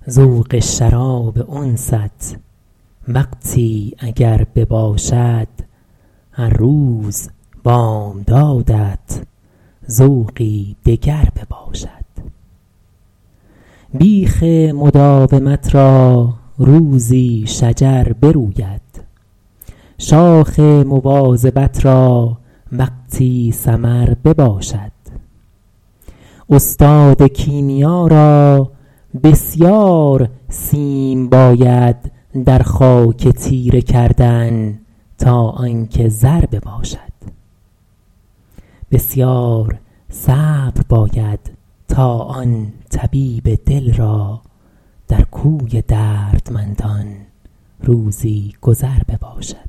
ذوق شراب انست وقتی اگر بباشد، هر روز بامدادت ذوقی دگر بباشد. بیخ مداومت را روزی شجر بروید، شاخ مواظبت را وقتی ثمر بباشد. استاد کیمیا را بسیار سیم باید در خاک تیره کردن تا آن که زر بباشد. بسیار صبر باید تا آن طبیب دل را در کوی دردمندان روزی گذر بباشد.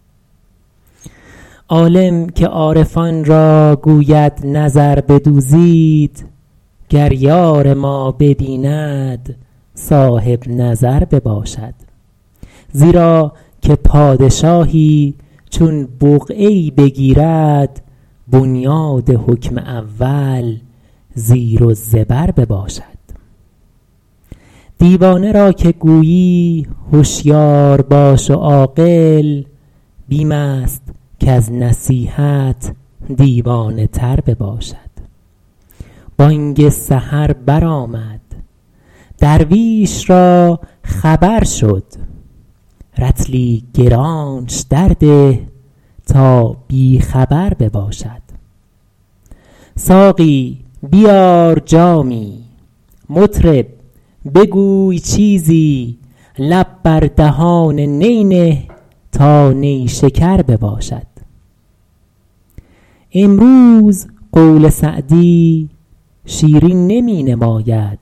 عالم که عارفان را گوید نظر بدوزید، گر یار ما ببیند صاحب نظر بباشد. زیرا که پادشاهی چون بقعه ای بگیرد، بنیاد حکم اول زیر و زبر بباشد. دیوانه را که گویی هشیار باش و عاقل، بیم است کز نصیحت دیوانه تر بباشد. بانگ سحر برآمد، درویش را خبر شد، رطلی گرانش درده تا بی خبر بباشد. ساقی بیار جامی، مطرب بگوی چیزی، لب بر دهان نی نه تا نیشکر بباشد. امروز قول سعدی شیرین نمی نماید،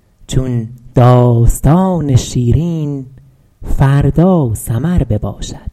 چون داستان شیرین فردا سمر بباشد.